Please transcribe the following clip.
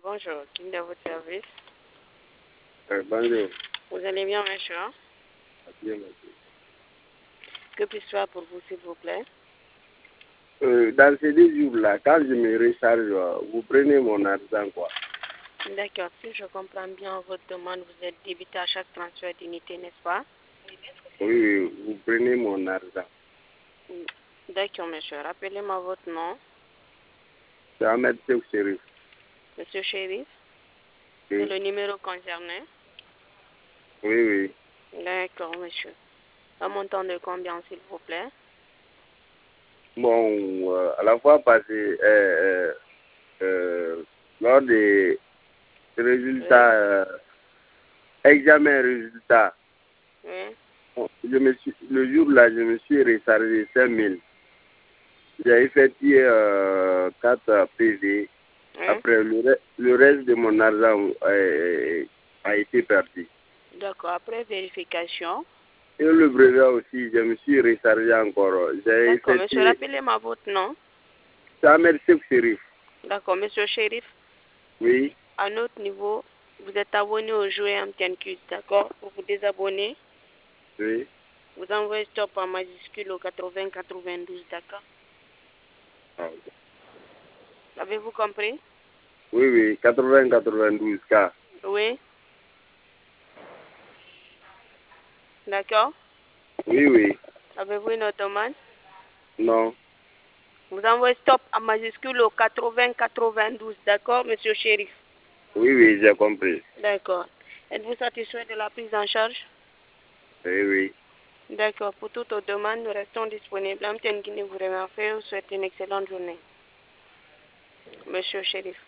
Bonjour, qui est de votre service? Bonjour. Vous allez bien, monsieur? Bien, merci. Que puis-je faire pour vous, s'il vous plaît? Dans ces 2 jours-là, quand je me recharge, vous prenez mon argent, quoi. D'accord, si je comprends bien votre demande, vous êtes débité à chaque transfert d'unité, n'est-ce pas? Oui, vous prenez mon argent. D'accord, monsieur. Rappelez-moi votre nom. C'est Ahmed Seck Chérif. Monsieur Chérif, Oui, c'est le numéro concerné. oui. D'accord, monsieur. Un montant de combien, s'il vous plaît? Bon, à la fois passée, lors des résultats, examen résultats, Oui. bon, le jour-là, je me suis rechargé 5 000. J'ai effectué 4 PV. Oui. Après, le reste de mon argent a été perdu. D'accord, après vérification. Et le brevet aussi, je me suis rechargé encore. J'ai D'accord, monsieur, effectué rappelez-moi votre nom. Samer Seck Chérif. D'accord, monsieur Chérif. Oui, À notre niveau, vous êtes abonné au jouet MTNQ, d'accord? Pour vous désabonner, oui. vous envoyez stop en majuscule au 80-92, d'accord? Ah, ok. Avez-vous compris? Oui, 80-92 cas. Oui. D'accord? Oui. Avez-vous une autre demande? Non. Vous envoyez stop en majuscule au 80-92, d'accord, monsieur Chérif? Oui, j'ai compris. D'accord. Êtes-vous satisfait de la prise en charge? Oui. D'accord. Pour toute autre demande, nous restons disponibles. MTN Guinée vous remercie et vous souhaite une excellente journée. Monsieur Chérif.